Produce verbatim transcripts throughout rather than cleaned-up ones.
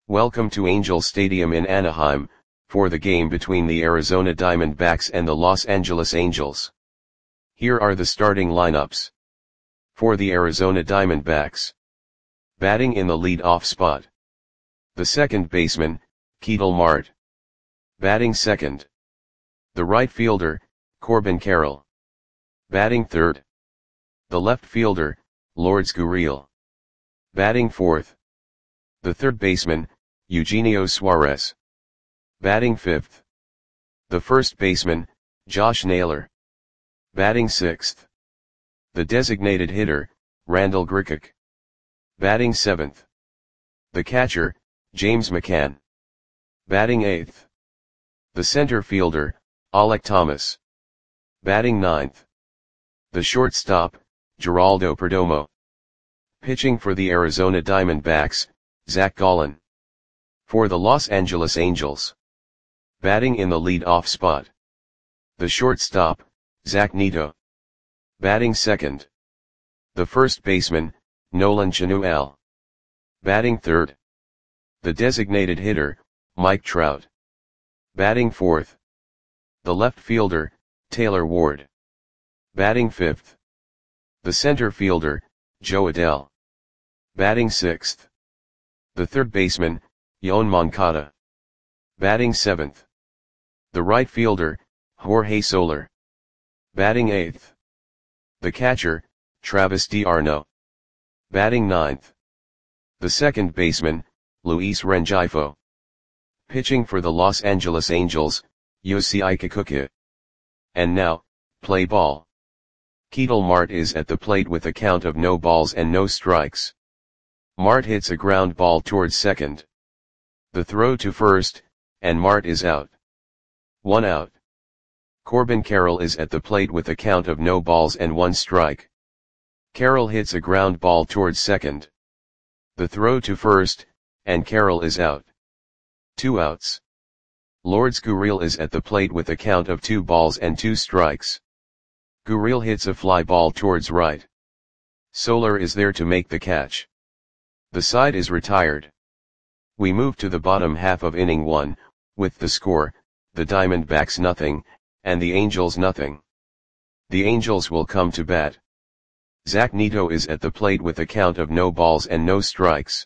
Welcome to Angel Stadium in Anaheim, for the game between the Arizona Diamondbacks and the Los Angeles Angels. Here are the starting lineups. For the Arizona Diamondbacks. Batting in the lead-off spot. The second baseman, Ketel Marte. Batting second. The right fielder, Corbin Carroll. Batting third. The left fielder, Lourdes Gurriel. Batting fourth. The third baseman, Eugenio Suarez. Batting fifth. The first baseman, Josh Naylor. Batting sixth. The designated hitter, Randal Grichuk. Batting seventh. The catcher, James McCann. Batting eighth. The center fielder, Alek Thomas. Batting ninth. The shortstop, Geraldo Perdomo. Pitching for the Arizona Diamondbacks, Zach Gallen. For the Los Angeles Angels. Batting in the lead-off spot. The shortstop, Zach Neto. Batting second. The first baseman, Nolan Arenado. Batting third. The designated hitter, Mike Trout. Batting fourth. The left fielder, Taylor Ward. Batting fifth. The center fielder, Jo Adell. Batting sixth. The third baseman, Yoan Moncada. Batting seventh. The right fielder, Jorge Soler. Batting eighth. The catcher, Travis d'Arnaud. Batting ninth. The second baseman, Luis Rengifo. Pitching for the Los Angeles Angels, Yusei Kikuchi. And now, play ball. Ketel Marte is at the plate with a count of no balls and no strikes. Marte hits a ground ball towards second. The throw to first, and Marte is out. One out. Corbin Carroll is at the plate with a count of no balls and one strike. Carroll hits a ground ball towards second. The throw to first, and Carroll is out. Two outs. Lourdes Gurriel is at the plate with a count of two balls and two strikes. Gurriel hits a fly ball towards right. Soler is there to make the catch. The side is retired. We move to the bottom half of inning one, with the score, the Diamondbacks nothing, and the Angels nothing. The Angels will come to bat. Zach Neto is at the plate with a count of no balls and no strikes.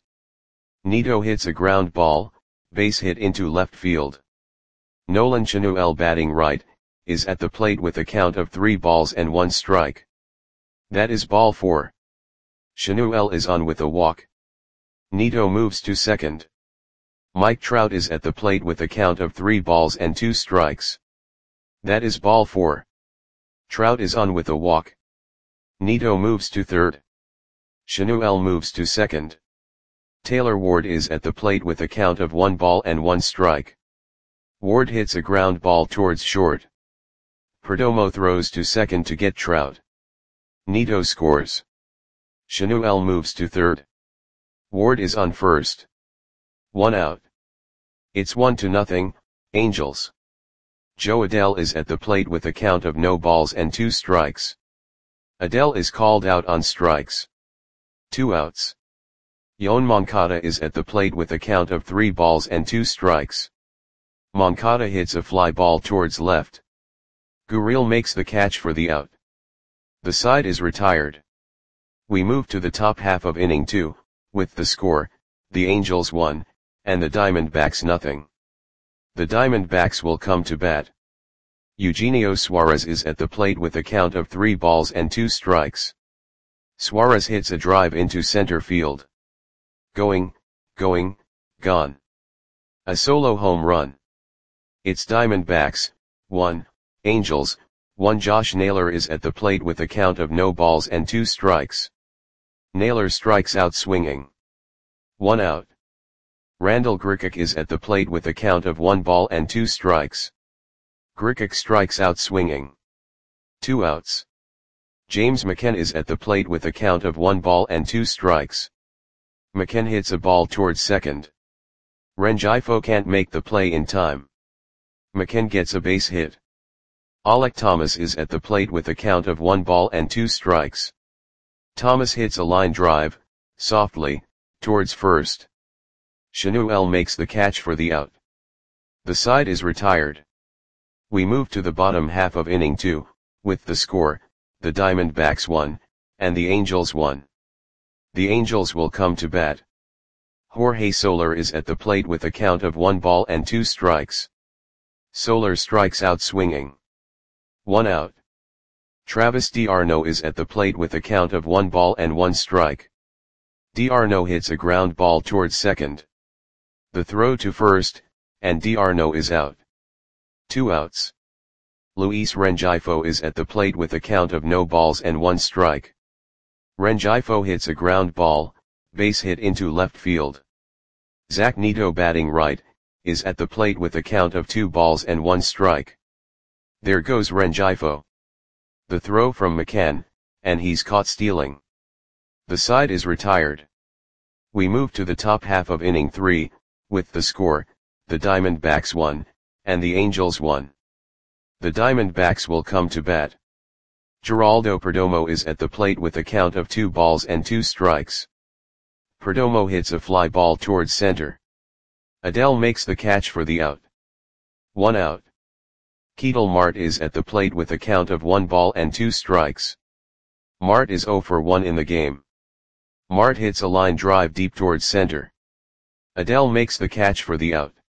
Neto hits a ground ball, base hit into left field. Nolan Arenado batting right, is at the plate with a count of three balls and one strike. That is ball four. Arenado is on with a walk. Neto moves to second. Mike Trout is at the plate with a count of three balls and two strikes. That is ball four. Trout is on with a walk. Neto moves to third. Arenado moves to second. Taylor Ward is at the plate with a count of one ball and one strike. Ward hits a ground ball towards short. Perdomo throws to second to get Trout. Neto scores. Arenado moves to third. Ward is on first. One out. It's one to nothing, Angels. Jo Adell is at the plate with a count of no balls and two strikes. Adell is called out on strikes. Two outs. Yoan Moncada is at the plate with a count of three balls and two strikes. Moncada hits a fly ball towards left. Gurriel makes the catch for the out. The side is retired. We move to the top half of inning two, with the score, the Angels one, and the Diamondbacks nothing. The Diamondbacks will come to bat. Eugenio Suarez is at the plate with a count of three balls and two strikes. Suarez hits a drive into center field. Going, going, gone. A solo home run. It's Diamondbacks, one, Angels, one. Josh Naylor is at the plate with a count of no balls and two strikes. Naylor strikes out swinging. One out. Randal Grichuk is at the plate with a count of one ball and two strikes. Grichuk strikes out swinging. Two outs. James McCann is at the plate with a count of one ball and two strikes. McCann hits a ball towards second. Rengifo can't make the play in time. McCann gets a base hit. Alek Thomas is at the plate with a count of one ball and two strikes. Thomas hits a line drive, softly, towards first. Shanuel makes the catch for the out. The side is retired. We move to the bottom half of inning two, with the score, the Diamondbacks won, and the Angels won. The Angels will come to bat. Jorge Soler is at the plate with a count of one ball and two strikes. Soler strikes out swinging. One out. Travis d'Arnaud is at the plate with a count of one ball and one strike. d'Arnaud hits a ground ball towards second. The throw to first, and d'Arnaud is out. Two outs. Luis Rengifo is at the plate with a count of no balls and one strike. Rengifo hits a ground ball, base hit into left field. Zach Neto, batting right, is at the plate with a count of two balls and one strike. There goes Rengifo. The throw from McCann, and he's caught stealing. The side is retired. We move to the top half of inning three, with the score, the Diamondbacks won, and the Angels won. The Diamondbacks will come to bat. Geraldo Perdomo is at the plate with a count of two balls and two strikes. Perdomo hits a fly ball towards center. Adell makes the catch for the out. One out. Ketel Marte is at the plate with a count of one ball and two strikes. Marte is zero for one in the game. Marte hits a line drive deep towards center. Adell makes the catch for the out.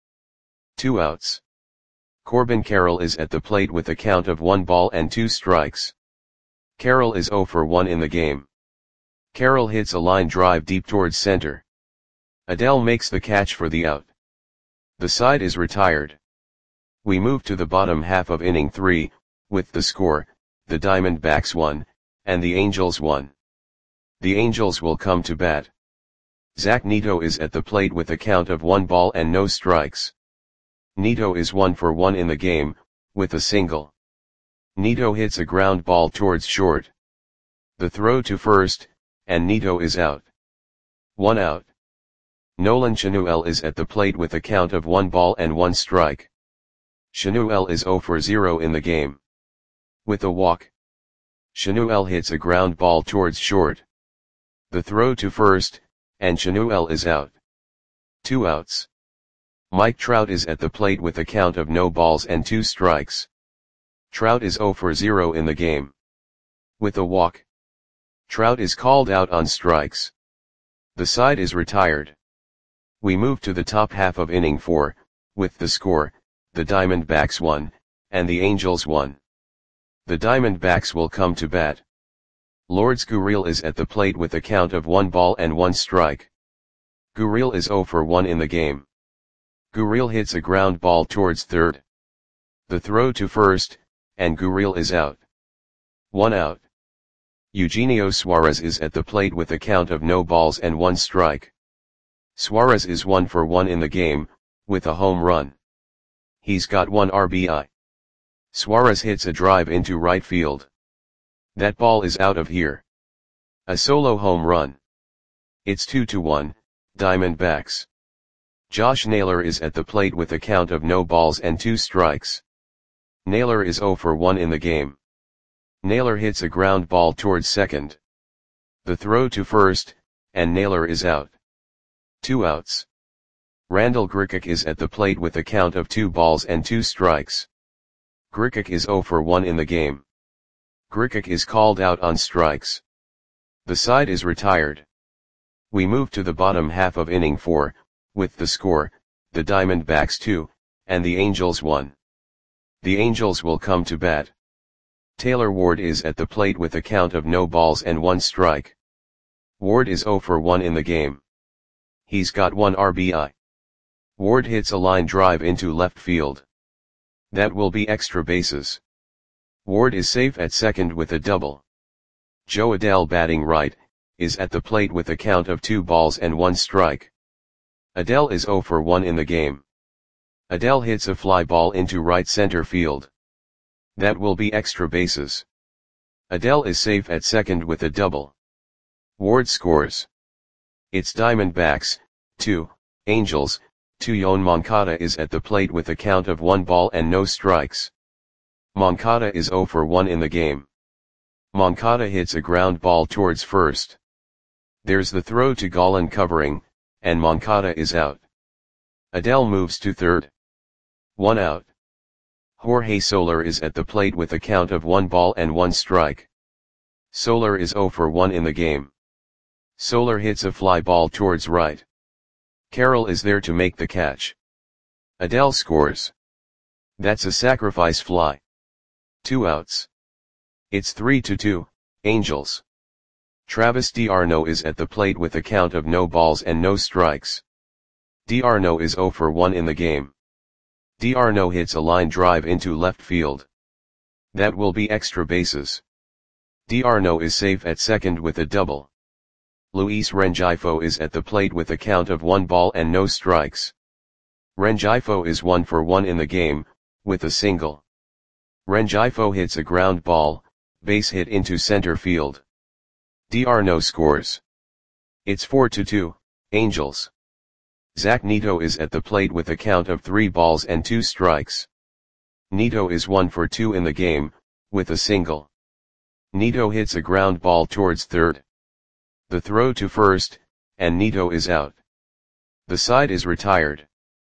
Two outs. Corbin Carroll is at the plate with a count of one ball and two strikes. Carroll is zero for one in the game. Carroll hits a line drive deep towards center. Adell makes the catch for the out. The side is retired. We move to the bottom half of inning three, with the score, the Diamondbacks won, and the Angels won. The Angels will come to bat. Zach Neto is at the plate with a count of one ball and no strikes. Neto is one for one in the game, with a single. Neto hits a ground ball towards short. The throw to first, and Neto is out. One out. Nolan Shanuel is at the plate with a count of one ball and one strike. Shanuel is zero for zero in the game. With a walk. Shanuel hits a ground ball towards short. The throw to first, and Shanuel is out. Two outs. Mike Trout is at the plate with a count of no balls and two strikes. Trout is zero for zero in the game. With a walk. Trout is called out on strikes. The side is retired. We move to the top half of inning four, with the score, the Diamondbacks won, and the Angels won. The Diamondbacks will come to bat. Lourdes Gurriel is at the plate with a count of one ball and one strike. Gurriel is zero for one in the game. Gurriel hits a ground ball towards third. The throw to first, and Gurriel is out. One out. Eugenio Suarez is at the plate with a count of no balls and one strike. Suarez is one for one in the game, with a home run. He's got one R B I. Suarez hits a drive into right field. That ball is out of here. A solo home run. It's two to one, Diamondbacks. Josh Naylor is at the plate with a count of no balls and two strikes. Naylor is zero for one in the game. Naylor hits a ground ball towards second. The throw to first, and Naylor is out. Two outs. Randall Grichuk is at the plate with a count of two balls and two strikes. Grichuk is zero for one in the game. Grichuk is called out on strikes. The side is retired. We move to the bottom half of inning four, with the score, the Diamondbacks two, and the Angels one. The Angels will come to bat. Taylor Ward is at the plate with a count of no balls and one strike. Ward is zero for one in the game. He's got one R B I. Ward hits a line drive into left field. That will be extra bases. Ward is safe at second with a double. Jo Adell, batting right, is at the plate with a count of two balls and one strike. Adell is zero for one in the game. Adell hits a fly ball into right center field. That will be extra bases. Adell is safe at second with a double. Ward scores. It's Diamondbacks, two, Angels, two. Yoan Moncada is at the plate with a count of one ball and no strikes. Moncada is zero for one in the game. Moncada hits a ground ball towards first. There's the throw to Gallen covering, and Moncada is out. Adele moves to third. One out. Jorge Soler is at the plate with a count of one ball and one strike. Soler is zero for one in the game. Soler hits a fly ball towards right. Carroll is there to make the catch. Adele scores. That's a sacrifice fly. Two outs. It's three to two, Angels. Travis d'Arnaud is at the plate with a count of no balls and no strikes. d'Arnaud is zero for one in the game. d'Arnaud hits a line drive into left field. That will be extra bases. d'Arnaud is safe at second with a double. Luis Rengifo is at the plate with a count of one ball and no strikes. Rengifo is one for one in the game, with a single. Rengifo hits a ground ball, base hit into center field. d'Arnaud scores. It's four to two, Angels. Zach Neto is at the plate with a count of three balls and two strikes. Neto is one for two in the game, with a single. Neto hits a ground ball towards third. The throw to first, and Neto is out. The side is retired.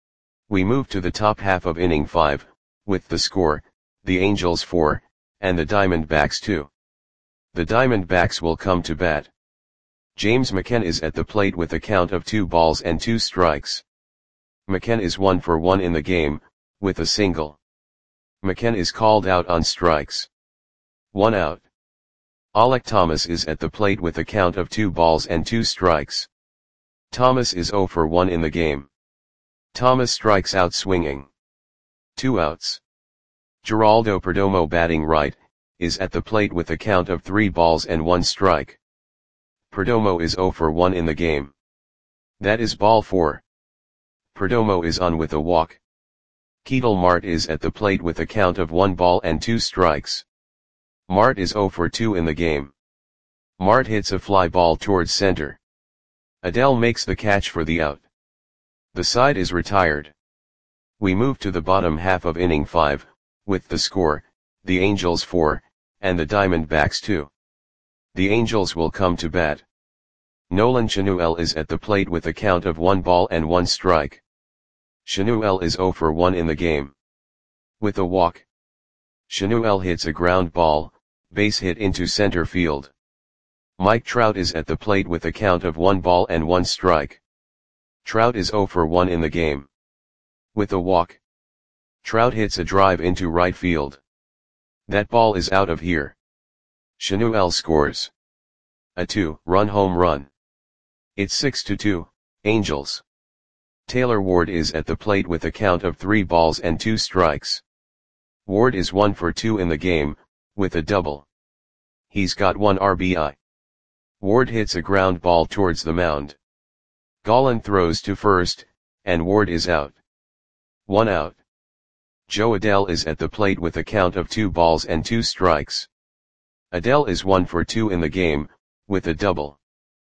We move to the top half of inning five, with the score, the Angels four, and the Diamondbacks two. The Diamondbacks will come to bat. James McCann is at the plate with a count of two balls and two strikes. McCann is one for one in the game, with a single. McCann is called out on strikes. One out. Alek Thomas is at the plate with a count of two balls and two strikes. Thomas is zero for one in the game. Thomas strikes out swinging. Two outs. Geraldo Perdomo, batting right, is at the plate with a count of three balls and one strike. Perdomo is zero for one in the game. That is ball four. Perdomo is on with a walk. Ketel Marte is at the plate with a count of one ball and two strikes. Marte is zero for two in the game. Marte hits a fly ball towards center. Adele makes the catch for the out. The side is retired. We move to the bottom half of inning five, with the score, the Angels four, and the Diamondbacks two. The Angels will come to bat. Nolan Chanuel is at the plate with a count of one ball and one strike. Chanuel is zero for one in the game. With a walk. Chanuel hits a ground ball, base hit into center field. Mike Trout is at the plate with a count of one ball and one strike. Trout is zero for one in the game. With a walk. Trout hits a drive into right field. That ball is out of here. Chanuel scores. A two-run home run. It's six to two, Angels. Taylor Ward is at the plate with a count of three balls and two strikes. Ward is one for two in the game, with a double. He's got one R B I. Ward hits a ground ball towards the mound. Gallen throws to first, and Ward is out. One out. Joe Adele is at the plate with a count of two balls and two strikes. Adele is one for two in the game, with a double.